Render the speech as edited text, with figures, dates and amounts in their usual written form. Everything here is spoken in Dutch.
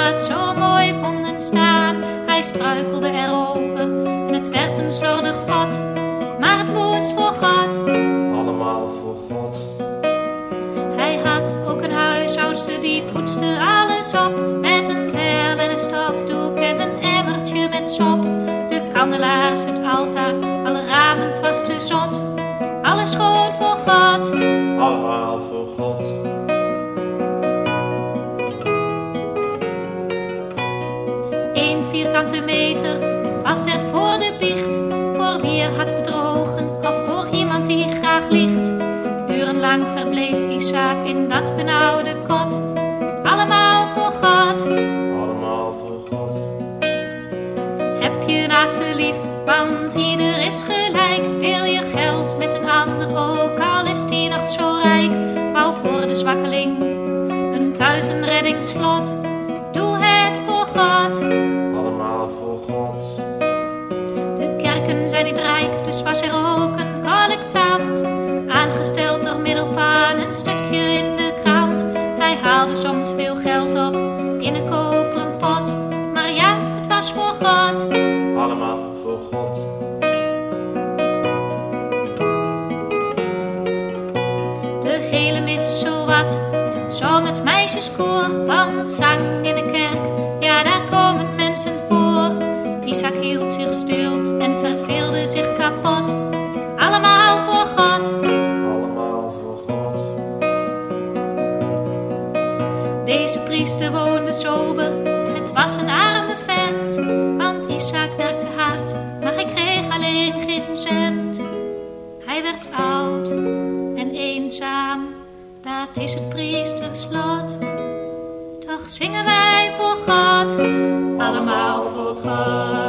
dat zo mooi vonden staan. Hij struikelde erover en het werd een slordig vat. Maar het moest voor God. Allemaal voor God. Hij had ook een huishoudster die poetste alles op. Met een vel en een stofdoek en een emmertje met sop. De kandelaars, het altaar, alle ramen, het was te zot. Alles schoon voor God. Allemaal voor God. 1 vierkante meter was er voor de biecht. Voor wie er had bedrogen of voor iemand die graag liegt. Urenlang verbleef Isaac in dat benauwde kot. Allemaal voor God. Allemaal voor God. Heb je naaste lief, want ieder is gelijk. Deel je geld met een ander, ook al is die nog zo rijk. Bouw voor de zwakkeling een thuis, een reddingsvlot. Doe het voor God. Allemaal voor God. De kerken zijn niet rijk, dus was er ook een collectant. Aangesteld door middel van een stukje in de krant. Hij haalde soms veel geld op in een koperen pot. Maar ja, het was voor God. Allemaal voor God. De hele mis zowat zong het meisjeskoor. Want zang in de kerk, ja daar komen mensen voor. Isaac hield zich stil en verveelde zich kapot. Allemaal voor God. Allemaal voor God. Deze priester woonde sober, het was een arme vent. Want Isaac werkte hard, maar hij kreeg alleen geen cent. Hij werd oud en eenzaam, dat is het priesterslot. Toch zingen wij voor God, allemaal voor God.